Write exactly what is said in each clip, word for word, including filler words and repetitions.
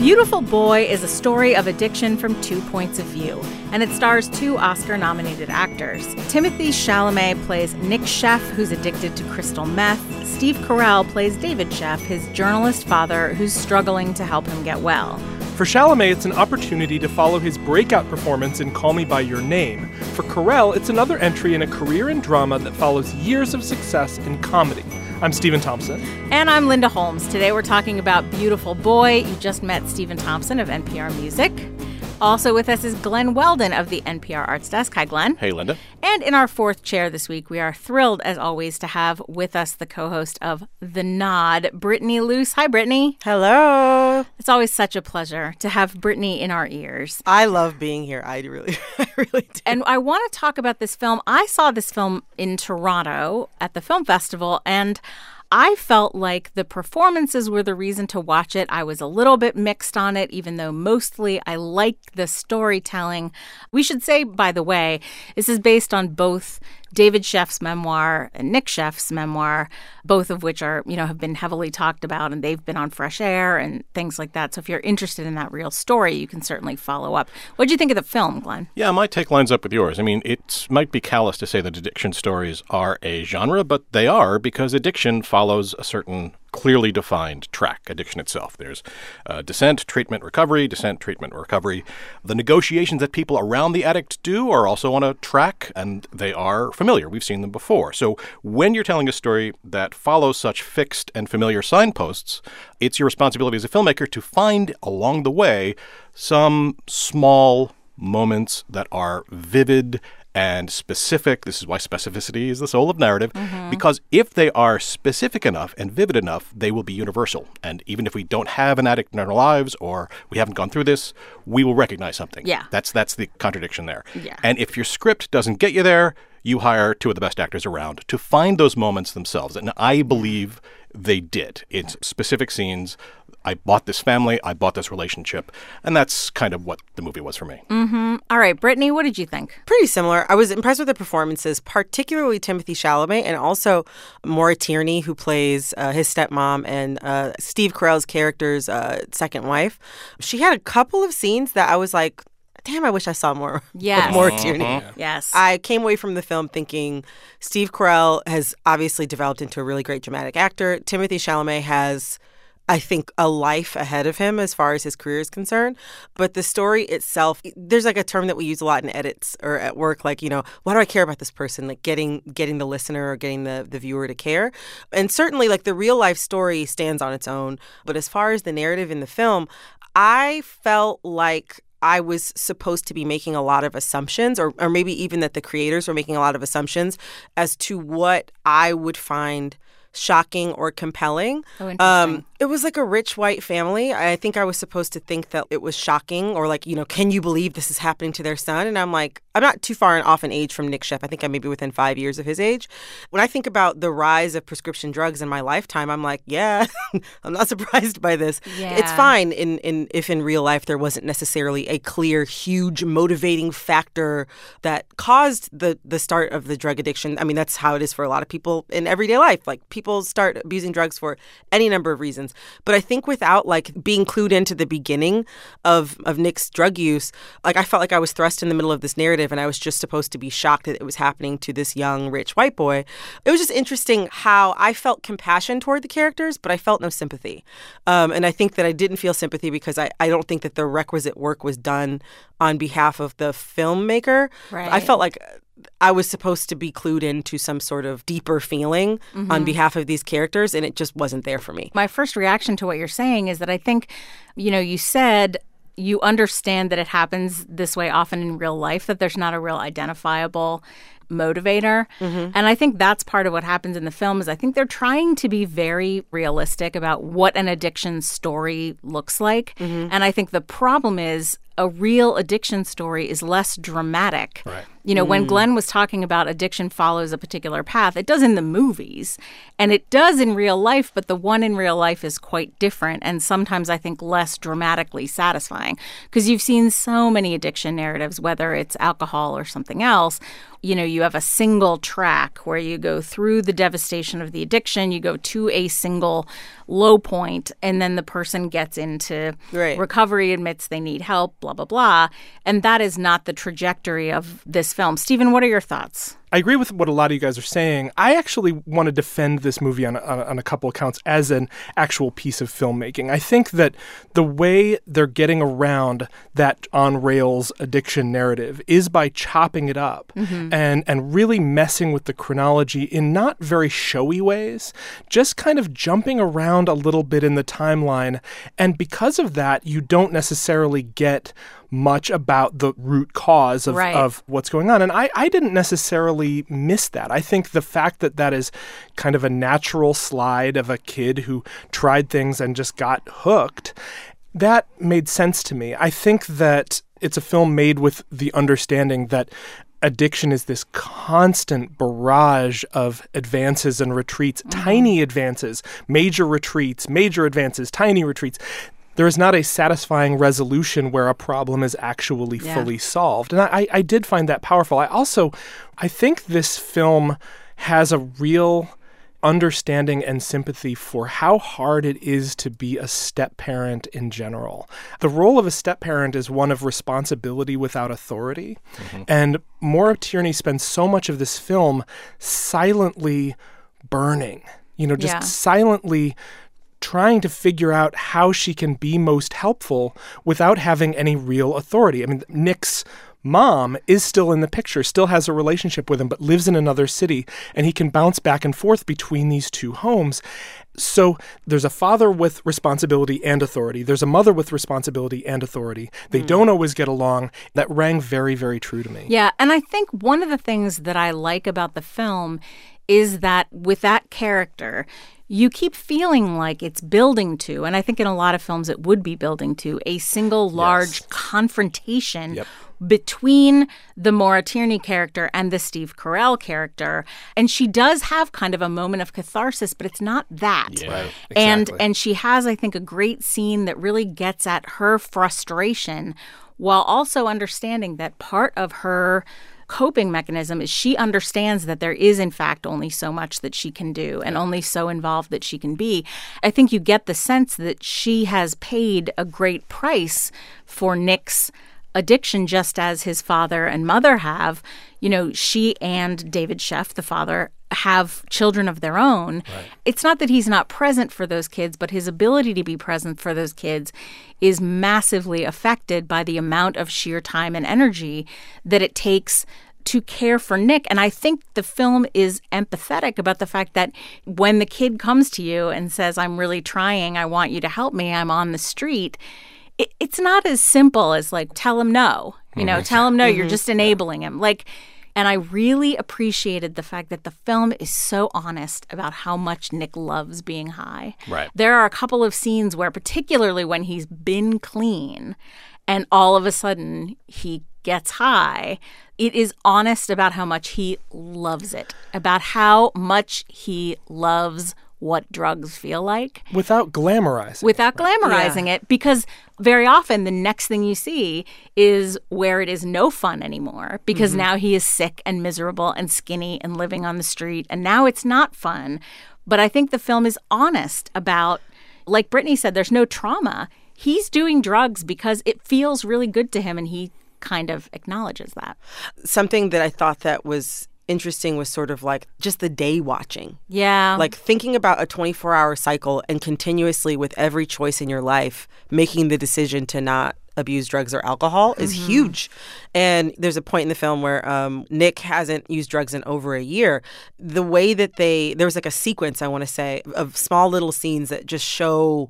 Beautiful Boy is a story of addiction from two points of view, and it stars two Oscar-nominated actors. Timothée Chalamet plays Nick Sheff, who's addicted to crystal meth. Steve Carell plays David Sheff, his journalist father, who's struggling to help him get well. For Chalamet, it's an opportunity to follow his breakout performance in Call Me By Your Name. For Carell, it's another entry in a career in drama that follows years of success in comedy. I'm Stephen Thompson. And I'm Linda Holmes. Today we're talking about Beautiful Boy. You just met Stephen Thompson of N P R Music. Also with us is Glenn Weldon of the N P R Arts Desk. Hi, Glenn. Hey, Linda. And in our fourth chair this week, we are thrilled, as always, to have with us the co-host of The Nod, Brittany Luce. Hi, Brittany. Hello. It's always such a pleasure to have Brittany in our ears. I love being here. I really, I really do. And I want to talk about this film. I saw this film in Toronto at the film festival, and I felt like the performances were the reason to watch it. I was a little bit mixed on it, even though mostly I liked the storytelling. We should say, by the way, this is based on both David Sheff's memoir and Nick Sheff's memoir, both of which are, you know, have been heavily talked about, and they've been on Fresh Air and things like that. So if you're interested in that real story, you can certainly follow up. What did you think of the film, Glenn? Yeah, my take lines up with yours. I mean, it might be callous to say that addiction stories are a genre, but they are because addiction follows a certain clearly defined track, addiction itself. There's uh, descent, treatment, recovery, descent, treatment, recovery. The negotiations that people around the addict do are also on a track, and they are familiar. We've seen them before. So when you're telling a story that follows such fixed and familiar signposts, it's your responsibility as a filmmaker to find along the way some small moments that are vivid and specific. This is why specificity is the soul of narrative, mm-hmm. because if they are specific enough and vivid enough, they will be universal. And even if we don't have an addict in our lives or we haven't gone through this, we will recognize something. Yeah. That's that's the contradiction there. Yeah. And if your script doesn't get you there, you hire two of the best actors around to find those moments themselves. And I believe they did. It's specific scenes. I bought this family. I bought this relationship. And that's kind of what the movie was for me. Mm-hmm. All right, Brittany, what did you think? Pretty similar. I was impressed with the performances, particularly Timothée Chalamet and also Maura Tierney, who plays uh, his stepmom and uh, Steve Carell's character's uh, second wife. She had a couple of scenes that I was like, damn, I wish I saw more yes. of Maura Tierney. Uh-huh. Yes. I came away from the film thinking Steve Carell has obviously developed into a really great dramatic actor. Timothée Chalamet has, I think, a life ahead of him as far as his career is concerned. But the story itself, there's like a term that we use a lot in edits or at work, like, you know, why do I care about this person? Like getting getting the listener or getting the, the viewer to care. And certainly, like, the real life story stands on its own. But as far as the narrative in the film, I felt like I was supposed to be making a lot of assumptions, or, or maybe even that the creators were making a lot of assumptions as to what I would find shocking or compelling. Oh, interesting. Um, it was like a rich white family. I think I was supposed to think that it was shocking, or like, you know, can you believe this is happening to their son? And I'm like, I'm not too far off in age from Nick Sheff. I think I'm maybe within five years of his age. When I think about the rise of prescription drugs in my lifetime, I'm like, yeah, I'm not surprised by this. Yeah. It's fine in, in if in real life there wasn't necessarily a clear, huge motivating factor that caused the, the start of the drug addiction. I mean, that's how it is for a lot of people in everyday life. Like, people start abusing drugs for any number of reasons. But I think without, like, being clued into the beginning of, of Nick's drug use, like, I felt like I was thrust in the middle of this narrative and I was just supposed to be shocked that it was happening to this young, rich white boy. It was just interesting how I felt compassion toward the characters, but I felt no sympathy. Um, and I think that I didn't feel sympathy because I, I don't think that the requisite work was done on behalf of the filmmaker. Right. I felt like I was supposed to be clued into some sort of deeper feeling mm-hmm. on behalf of these characters, and it just wasn't there for me. My first reaction to what you're saying is that I think, you know, you said you understand that it happens this way often in real life, that there's not a real identifiable motivator. Mm-hmm. And I think that's part of what happens in the film is I think they're trying to be very realistic about what an addiction story looks like. Mm-hmm. And I think the problem is a real addiction story is less dramatic right. You know, mm. when Glenn was talking about addiction follows a particular path, it does in the movies and it does in real life, but the one in real life is quite different and sometimes I think less dramatically satisfying because you've seen so many addiction narratives, whether it's alcohol or something else. You know, you have a single track where you go through the devastation of the addiction, you go to a single low point, and then the person gets into right. recovery, admits they need help, blah, blah, blah. And that is not the trajectory of this film. Stephen, what are your thoughts? I agree with what a lot of you guys are saying. I actually want to defend this movie on, on, on a couple of counts as an actual piece of filmmaking. I think that the way they're getting around that on-rails addiction narrative is by chopping it up mm-hmm. and, and really messing with the chronology in not very showy ways, just kind of jumping around a little bit in the timeline. And because of that, you don't necessarily get much about the root cause of, right. of what's going on. And I, I didn't necessarily miss that. I think the fact that that is kind of a natural slide of a kid who tried things and just got hooked, that made sense to me. I think that it's a film made with the understanding that addiction is this constant barrage of advances and retreats, mm-hmm. tiny advances, major retreats, major advances, tiny retreats. There is not a satisfying resolution where a problem is actually yeah. fully solved. And I, I did find that powerful. I also, I think this film has a real understanding and sympathy for how hard it is to be a step-parent in general. The role of a step-parent is one of responsibility without authority. Mm-hmm. And Maura Tierney spends so much of this film silently burning, you know, just yeah. silently trying to figure out how she can be most helpful without having any real authority. I mean, Nick's mom is still in the picture, still has a relationship with him, but lives in another city, and he can bounce back and forth between these two homes. So there's a father with responsibility and authority. There's a mother with responsibility and authority. They mm. don't always get along. That rang very, very true to me. Yeah, and I think one of the things that I like about the film is that with that character, you keep feeling like it's building to, and I think in a lot of films it would be building to, a single large yes. confrontation yep. between the Maura Tierney character and the Steve Carell character. And she does have kind of a moment of catharsis, but it's not that. Yeah, right. Exactly. And and she has, I think, a great scene that really gets at her frustration while also understanding that part of her coping mechanism is she understands that there is, in fact, only so much that she can do and only so involved that she can be. I think you get the sense that she has paid a great price for Nick's addiction, just as his father and mother have. You know, she and David Sheff, the father, have children of their own. Right. It's not that he's not present for those kids, but his ability to be present for those kids is massively affected by the amount of sheer time and energy that it takes to care for Nick. And I think the film is empathetic about the fact that when the kid comes to you and says, I'm really trying, I want you to help me, I'm on the street, it, it's not as simple as like, tell him no, you know, mm-hmm. tell him no, mm-hmm. you're just enabling him. Like, and I really appreciated the fact that the film is so honest about how much Nick loves being high. Right. There are a couple of scenes where, particularly when he's been clean and all of a sudden he gets high, it is honest about how much he loves it, about how much he loves what drugs feel like. Without glamorizing Without it. Right? glamorizing Yeah. it, because very often the next thing you see is where it is no fun anymore, because mm-hmm. now he is sick and miserable and skinny and living on the street, and now it's not fun. But I think the film is honest about, like Brittany said, there's no trauma. He's doing drugs because it feels really good to him, and he kind of acknowledges that. Something that I thought that was interesting was sort of like just the day watching. Yeah. Like thinking about a twenty-four hour cycle and continuously with every choice in your life, making the decision to not abuse drugs or alcohol is mm-hmm. huge. And there's a point in the film where um, Nick hasn't used drugs in over a year. The way that they, there was like a sequence, I want to say, of small little scenes that just show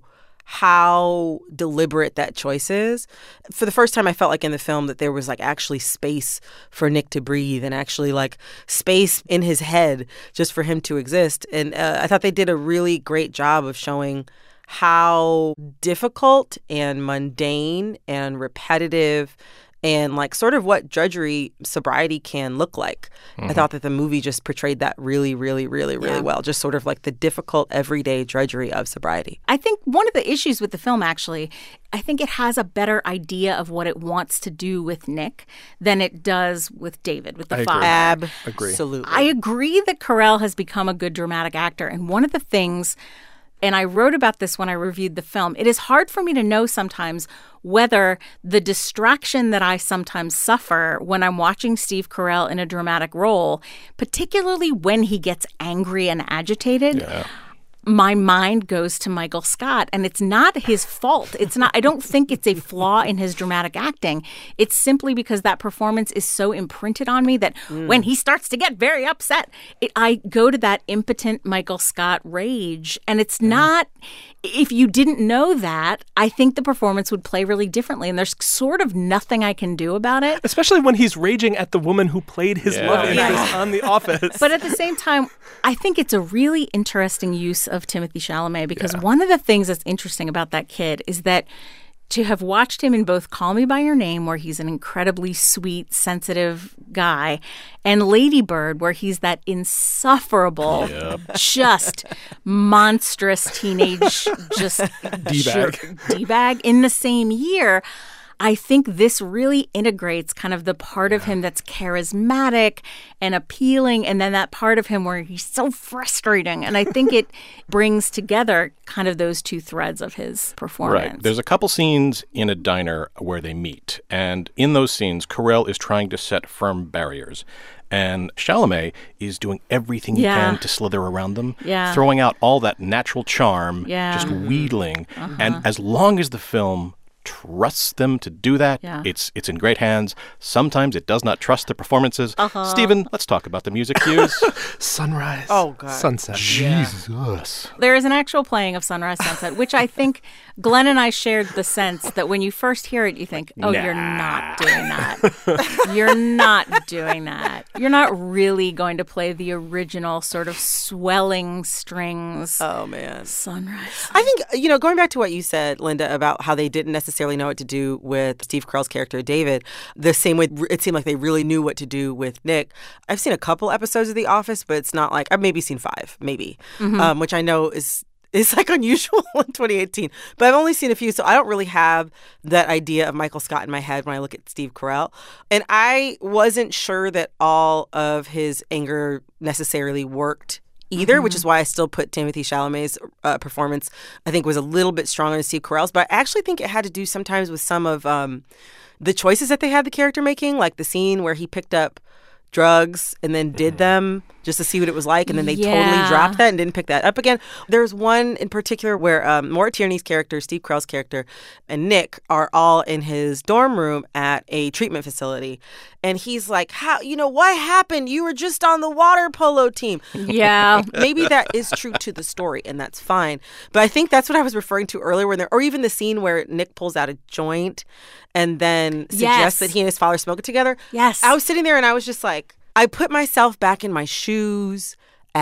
how deliberate that choice is. For the first time, I felt like in the film that there was like actually space for Nick to breathe and actually like space in his head just for him to exist. And uh, I thought they did a really great job of showing how difficult and mundane and repetitive and like sort of what drudgery sobriety can look like. Mm-hmm. I thought that the movie just portrayed that really, really, really, really yeah. well. Just sort of like the difficult everyday drudgery of sobriety. I think one of the issues with the film, actually, I think it has a better idea of what it wants to do with Nick than it does with David, with the I father. Agree. Absolutely. I agree that Carell has become a good dramatic actor. And one of the things, and I wrote about this when I reviewed the film, it is hard for me to know sometimes whether the distraction that I sometimes suffer when I'm watching Steve Carell in a dramatic role, particularly when he gets angry and agitated, yeah. my mind goes to Michael Scott, and it's not his fault. It's not. I don't think it's a flaw in his dramatic acting. It's simply because that performance is so imprinted on me that mm. when he starts to get very upset, it, I go to that impotent Michael Scott rage. And it's yeah. not. If you didn't know that, I think the performance would play really differently. And there's sort of nothing I can do about it. Especially when he's raging at the woman who played his yeah. love interest Yeah. on The Office. But at the same time, I think it's a really interesting use of Timothée Chalamet because Yeah. one of the things that's interesting about that kid is that to have watched him in both Call Me By Your Name, where he's an incredibly sweet, sensitive guy, and Lady Bird, where he's that insufferable, Yep. just monstrous teenage, just D-bag. D-bag in the same year, I think this really integrates kind of the part of him that's charismatic and appealing, and then that part of him where he's so frustrating. And I think it brings together kind of those two threads of his performance. Right. There's a couple scenes in a diner where they meet, and in those scenes, Carell is trying to set firm barriers. And Chalamet is doing everything he Yeah. can to slither around them, Yeah. throwing out all that natural charm, Yeah. just wheedling. Uh-huh. And as long as the film trusts them to do that, Yeah. it's it's in great hands. Sometimes it does not trust the performances. Uh-huh. Stephen, let's talk about the music cues. Sunrise. Oh, God. Sunset. Jesus. There is an actual playing of Sunrise Sunset, which I think Glenn and I shared the sense that when you first hear it, you think, oh, Nah. you're not doing that. You're not doing that. You're not really going to play the original sort of swelling strings. Oh, man. Sunrise. I think, you know, going back to what you said, Linda, about how they didn't necessarily know what to do with Steve Carell's character, David, the same way it seemed like they really knew what to do with Nick. I've seen a couple episodes of The Office, but it's not like, I've maybe seen five, maybe, Mm-hmm. um, which I know is is like unusual in twenty eighteen. But I've only seen a few, so I don't really have that idea of Michael Scott in my head when I look at Steve Carell. And I wasn't sure that all of his anger necessarily worked either, mm-hmm. which is why I still put Timothée Chalamet's uh, performance, I think, was a little bit stronger than Steve Carell's. But I actually think it had to do sometimes with some of um, the choices that they had the character making, like the scene where he picked up drugs and then did them just to see what it was like, and then they Yeah. totally dropped that and didn't pick that up again. There's one in particular where um, Maura Tierney's character, Steve Carell's character, and Nick are all in his dorm room at a treatment facility, and he's like, "How? You know what happened? You were just on the water polo team." Yeah. Maybe that is true to the story, and that's fine. But I think that's what I was referring to earlier, when there, or even the scene where Nick pulls out a joint and then suggests Yes. that he and his father smoke it together. Yes. I was sitting there and I was just like, I put myself back in my shoes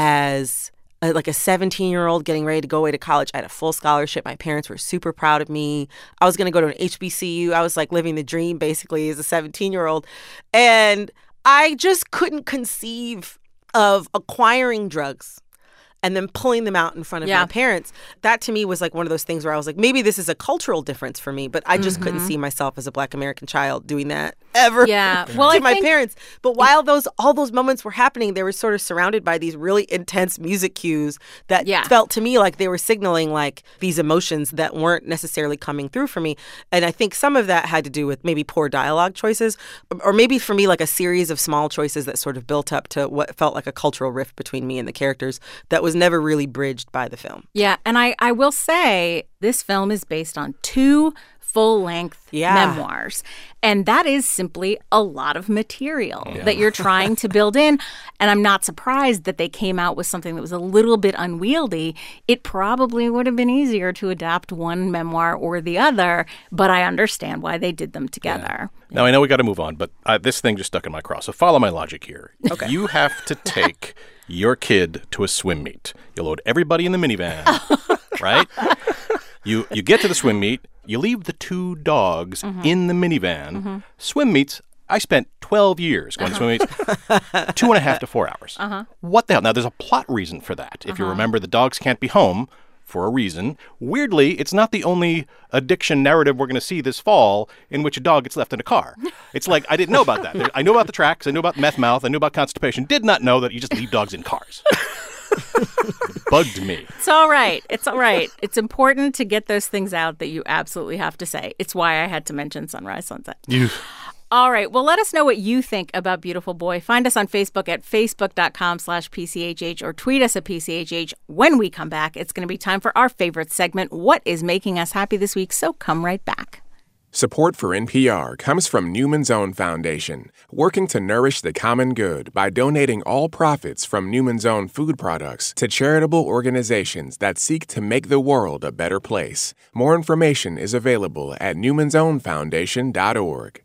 as a, like a seventeen-year-old getting ready to go away to college. I had a full scholarship. My parents were super proud of me. I was going to go to an H B C U. I was like living the dream basically as a seventeen-year-old. And I just couldn't conceive of acquiring drugs and then pulling them out in front of Yeah. my parents. That to me was like one of those things where I was like, maybe this is a cultural difference for me, but I just Mm-hmm. couldn't see myself as a Black American child doing that ever Yeah. Well, to I my think- parents. But while those all those moments were happening, they were sort of surrounded by these really intense music cues that Yeah. felt to me like they were signaling like these emotions that weren't necessarily coming through for me. And I think some of that had to do with maybe poor dialogue choices, or maybe for me like a series of small choices that sort of built up to what felt like a cultural rift between me and the characters that was never really bridged by the film. Yeah, and I, I will say this film is based on two full-length Yeah. memoirs. And that is simply a lot of material that you're trying to build in. And I'm not surprised that they came out with something that was a little bit unwieldy. It probably would have been easier to adapt one memoir or the other, but I understand why they did them together. Now, I know we got to move on, but uh, this thing just stuck in my craw. So follow my logic here. Okay. You have to take your kid to a swim meet. You load everybody in the minivan, right? You you get to the swim meet, you leave the two dogs mm-hmm. in the minivan. Mm-hmm. Swim meets, I spent twelve years going uh-huh. to swim meets, two and a half to four hours. Uh-huh. What the hell? Now, there's a plot reason for that. If uh-huh. you remember, the dogs can't be home for a reason. Weirdly, it's not the only addiction narrative we're going to see this fall in which a dog gets left in a car. It's like, I didn't know about that. I knew about the tracks, I knew about meth mouth, I knew about constipation, did not know that you just leave dogs in cars. Bugged me. It's all right. It's all right. It's important to get those things out that you absolutely have to say. It's why I had to mention Sunrise Sunset. You... All right. Well, let us know what you think about Beautiful Boy. Find us on Facebook at facebook.com slash PCHH or tweet us at P C H H. When we come back, it's going to be time for our favorite segment, What is Making Us Happy This Week? So come right back. Support for N P R comes from Newman's Own Foundation, working to nourish the common good by donating all profits from Newman's Own food products to charitable organizations that seek to make the world a better place. More information is available at newmans own foundation dot org.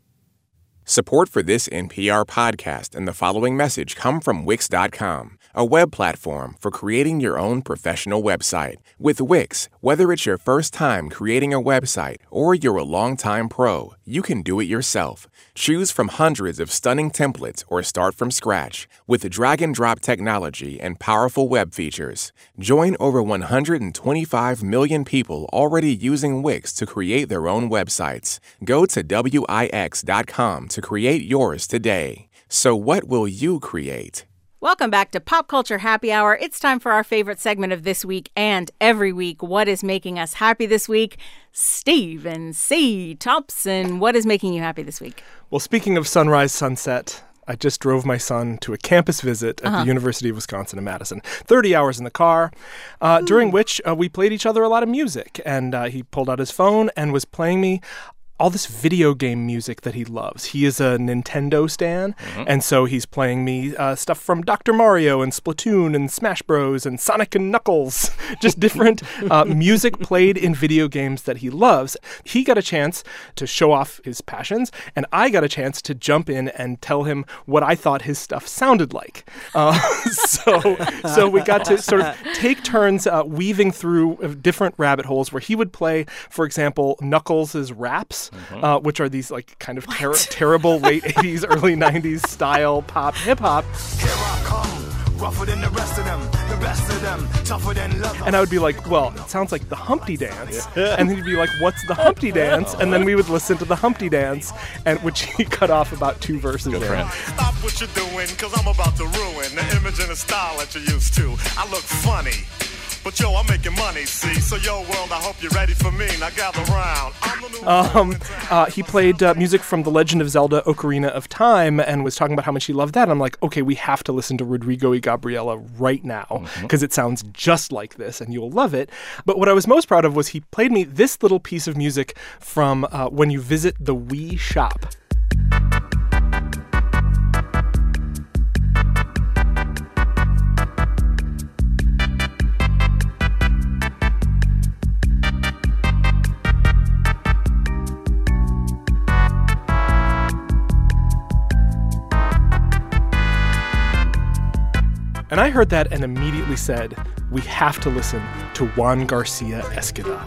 Support for this N P R podcast and the following message come from Wix dot com, a web platform for creating your own professional website. With Wix, whether it's your first time creating a website or you're a longtime pro, you can do it yourself. Choose from hundreds of stunning templates or start from scratch with drag-and-drop technology and powerful web features. Join over one hundred twenty-five million people already using Wix to create their own websites. Go to Wix dot com to create yours today. So what will you create? Welcome back to Pop Culture Happy Hour. It's time for our favorite segment of this week and every week. What is making us happy this week? Stephen C. Thompson, what is making you happy this week? Well, speaking of sunrise, sunset, I just drove my son to a campus visit at uh-huh. the University of Wisconsin in Madison. thirty hours in the car, uh, during which uh, we played each other a lot of music. And uh, he pulled out his phone and was playing me all this video game music that he loves. He is a Nintendo stan, mm-hmm. and so he's playing me uh, stuff from Doctor Mario and Splatoon and Smash Bros. And Sonic and Knuckles, just different uh, music played in video games that he loves. He got a chance to show off his passions, and I got a chance to jump in and tell him what I thought his stuff sounded like. Uh, so, so we got to sort of take turns uh, weaving through different rabbit holes where he would play, for example, Knuckles' raps. Mm-hmm. Uh, which are these like kind of ter- terrible late eighties, early nineties style pop hip hop. Here I come, rougher than the rest of them, the best of them, tougher than leather. And I would be like, well, it sounds like the Humpty Dance. Yeah. And he'd be like, what's the Humpty Dance? And then we would listen to the Humpty Dance, and which he cut off about two verses in. Stop what you're doing, because I'm about to ruin the image and the style that you're used to. I look funny. But yo, I'm making money, see? So yo, world, I hope you're ready for me. Now gather round. Um, uh, he played uh, music from The Legend of Zelda: Ocarina of Time and was talking about how much he loved that. And I'm like, okay, we have to listen to Rodrigo y Gabriela right now because mm-hmm. it sounds just like this and you'll love it. But what I was most proud of was he played me this little piece of music from uh, When You Visit the Wii Shop. And I heard that and immediately said, we have to listen to Juan Garcia Esquivel.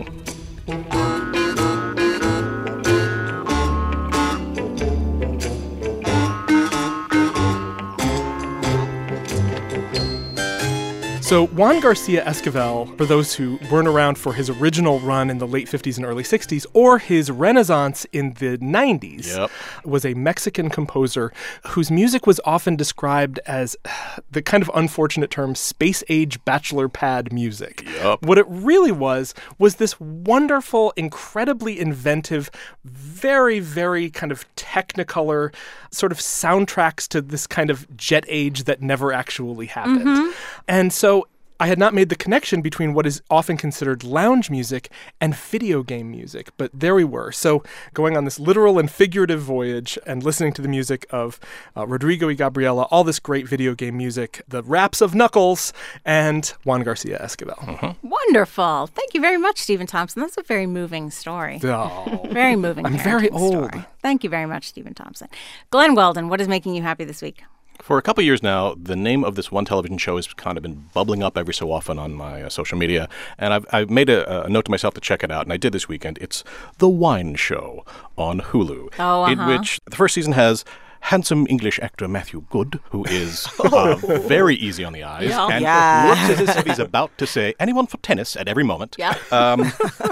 So Juan Garcia Esquivel, for those who weren't around for his original run in the late fifties and early sixties, or his renaissance in the nineties, yep. was a Mexican composer whose music was often described as the kind of unfortunate term space-age bachelor pad music. Yep. What it really was, was this wonderful, incredibly inventive, very, very kind of technicolor sort of soundtracks to this kind of jet age that never actually happened. Mm-hmm. And so I had not made the connection between what is often considered lounge music and video game music, but there we were. So going on this literal and figurative voyage and listening to the music of uh, Rodrigo y Gabriela, all this great video game music, the raps of Knuckles, and Juan Garcia Esquivel. Mm-hmm. Wonderful. Thank you very much, Stephen Thompson. That's a very moving story. Oh. Very moving. I'm very old. Story. Thank you very much, Stephen Thompson. Glenn Weldon, what is making you happy this week? For a couple years now, the name of this one television show has kind of been bubbling up every so often on my uh, social media, and I've, I've made a, a note to myself to check it out, and I did this weekend. It's The Wine Show on Hulu, oh, uh-huh. in which the first season has handsome English actor Matthew Goode, who is uh, very easy on the eyes, Yeah. and Yeah. looks as if he's about to say, anyone for tennis at every moment. Yeah. Um,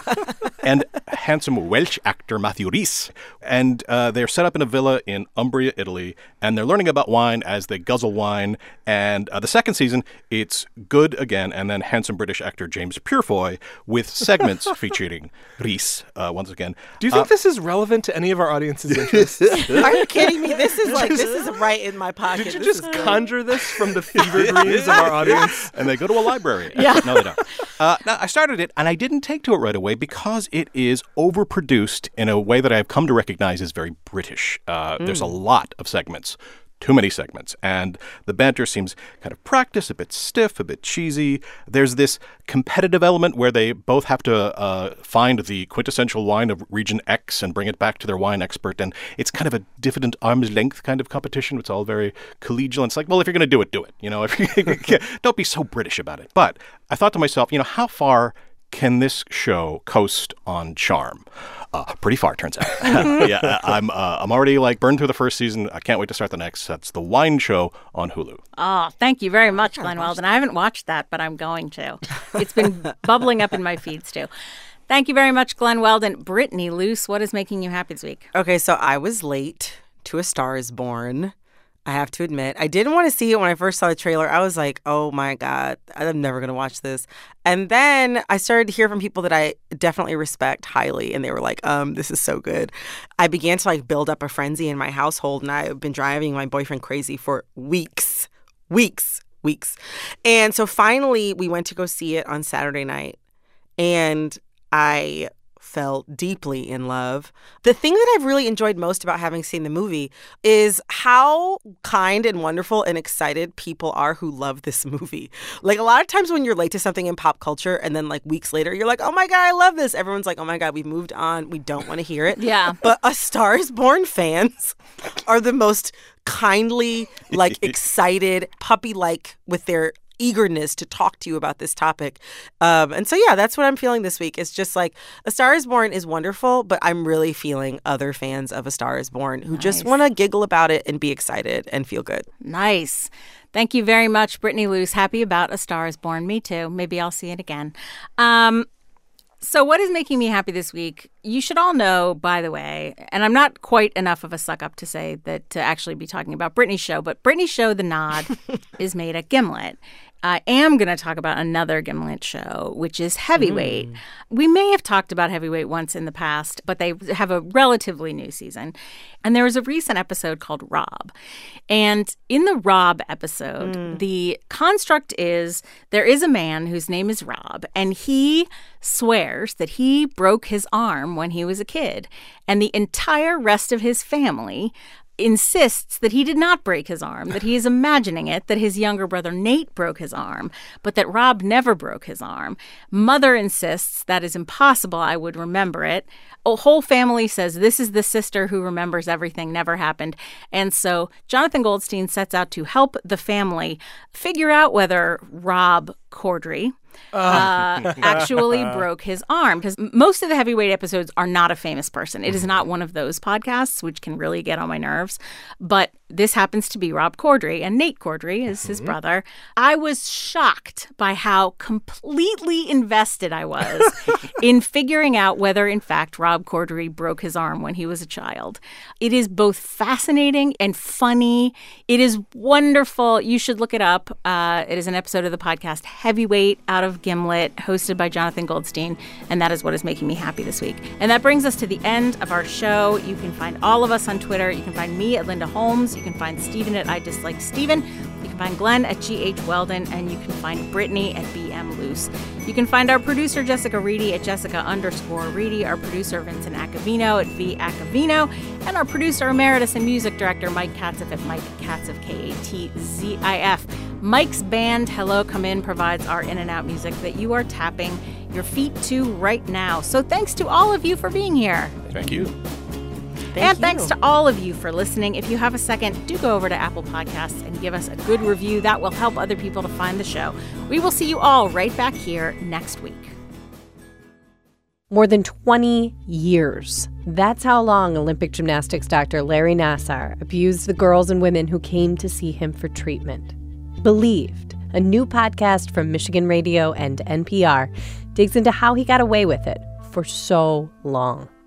and handsome Welsh actor Matthew Rhys. And uh, they're set up in a villa in Umbria, Italy, and they're learning about wine as they guzzle wine. And uh, the second season, it's Goode again, and then handsome British actor James Purefoy with segments featuring Rhys uh, once again. Do you think Uh, this is relevant to any of our audience's interests? Are you kidding me? This is like this is right in my pocket. Did you This just is great. conjure this from the fever dreams of our audience? And they go to a library. Yeah. No, they don't. Uh, now, I started it, and I didn't take to it right away because it is overproduced in a way that I've come to recognize as very British. Uh, mm. There's a lot of segments. Too many segments. And the banter seems kind of practiced, a bit stiff, a bit cheesy. There's this competitive element where they both have to uh, find the quintessential wine of region X and bring it back to their wine expert. And it's kind of a diffident arm's length kind of competition. It's all very collegial. And it's like, well, if you're going to do it, do it. You know, if you, don't be so British about it. But I thought to myself, you know, how far can this show coast on charm? Uh, pretty far, turns out. yeah, I'm uh, I'm already like burned through the first season. I can't wait to start the next. That's The Wine Show on Hulu. Oh, thank you very much, Glenn Weldon. I haven't watched that, but I'm going to. It's been bubbling up in my feeds, too. Thank you very much, Glenn Weldon. Brittany Luce, what is making you happy this week? Okay, so I was late to A Star is Born. I have to admit, I didn't want to see it when I first saw the trailer. I was like, oh my God, I'm never going to watch this. And then I started to hear from people that I definitely respect highly. And they were like, um, this is so good. I began to like build up a frenzy in my household. And I've been driving my boyfriend crazy for weeks, weeks, weeks. And so finally we went to go see it on Saturday night. And I fell deeply in love. The thing that I've really enjoyed most about having seen the movie is how kind and wonderful and excited people are who love this movie. Like a lot of times when you're late to something in pop culture and then like weeks later you're like, oh my God, I love this. Everyone's like, oh my God, we've moved on. We don't want to hear it. Yeah. But A Star is Born fans are the most kindly, like excited, puppy-like with their eagerness to talk to you about this topic. Um, and so, yeah, that's what I'm feeling this week. It's just like A Star is Born is wonderful, but I'm really feeling other fans of A Star is Born who Nice. just want to giggle about it and be excited and feel good. Nice. Thank you very much, Brittany Luce. Happy about A Star is Born. Me too. Maybe I'll see it again. Um, so what is making me happy this week? You should all know, by the way, and I'm not quite enough of a suck-up to say that to actually be talking about Brittany's show, but Brittany's show, The Nod, is made at Gimlet. I am going to talk about another Gimlet show, which is Heavyweight. Mm. We may have talked about Heavyweight once in the past, but they have a relatively new season. And there was a recent episode called Rob. And in the Rob episode, mm. the construct is there is a man whose name is Rob, and he swears that he broke his arm when he was a kid. And the entire rest of his family insists that he did not break his arm, that he is imagining it, that his younger brother Nate broke his arm, but that Rob never broke his arm. Mother insists that is impossible, I would remember it. A whole family says this is the sister who remembers everything, never happened. And so Jonathan Goldstein sets out to help the family figure out whether Rob Corddry uh, actually broke his arm. Because most of the Heavyweight episodes are not a famous person. It is not one of those podcasts, which can really get on my nerves. But this happens to be Rob Corddry, and Nate Corddry is his brother. I was shocked by how completely invested I was in figuring out whether, in fact, Rob Corddry broke his arm when he was a child. It is both fascinating and funny. It is wonderful. You should look it up. Uh, it is an episode of the podcast Heavyweight out of Gimlet, hosted by Jonathan Goldstein, and that is what is making me happy this week. And that brings us to the end of our show. You can find all of us on Twitter. You can find me at Linda Holmes. You can find Stephen at I Dislike Stephen. You can find Glenn at G H Weldon, and you can find Brittany at B M Luce. You can find our producer, Jessica Reedy, at Jessica underscore Reedy, our producer, Vincent Acavino, at V Acavino, and our producer, emeritus and music director, Mike Katzif, at Mike Katzif, K A T Z I F. Mike's band, Hello Come In, provides our in and out music that you are tapping your feet to right now. So thanks to all of you for being here. Thank you. and you. thanks to all of you for listening. If you have a second, do go over to Apple Podcasts and give us a good review. That will help other people to find the show. We will see you all right back here next week. More than twenty years. That's how long Olympic gymnastics doctor Larry Nassar abused the girls and women who came to see him for treatment. Believed, a new podcast from Michigan Radio and N P R, digs into how he got away with it for so long.